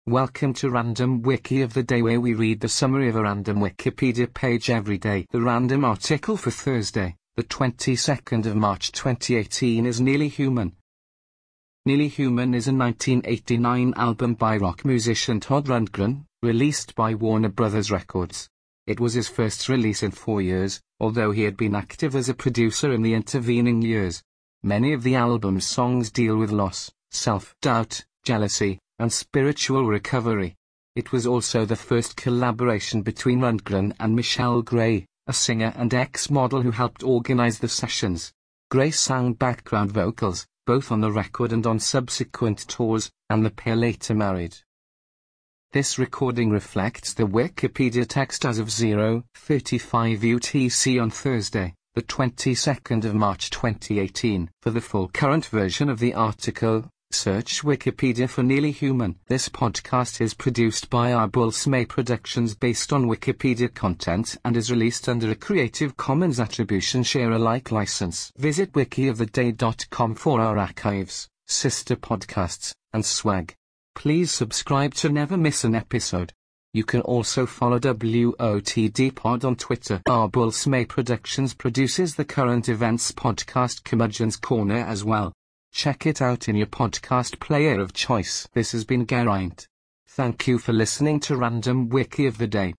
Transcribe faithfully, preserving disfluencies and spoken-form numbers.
Welcome to Random Wiki of the Day, where we read the summary of a random Wikipedia page every day. The random article for Thursday, the twenty-second of March twenty eighteen is Nearly Human. Nearly Human is a nineteen eighty-nine album by rock musician Todd Rundgren, released by Warner Brothers Records. It was his first release in four years, although he had been active as a producer in the intervening years. Many of the album's songs deal with loss, self-doubt, jealousy, and spiritual recovery. It was also the first collaboration between Rundgren and Michelle Gray, a singer and ex-model who helped organize the sessions. Gray sang background vocals, both on the record and on subsequent tours, and the pair later married. This recording reflects the Wikipedia text as of zero thirty-five U T C on Thursday, the twenty-second of March twenty eighteen. For the full current version of the article, search Wikipedia for Nearly Human. This podcast is produced by Arbulsmay Productions based on Wikipedia content and is released under a Creative Commons Attribution Share Alike license. Visit wiki of the day dot com for our archives, sister podcasts, and swag. Please subscribe to never miss an episode. You can also follow W O T D Pod on Twitter. Arbulsmay Productions produces the current events podcast Curmudgeon's Corner as well. Check it out in your podcast player of choice. This has been Geraint. Thank you for listening to Random Wiki of the Day.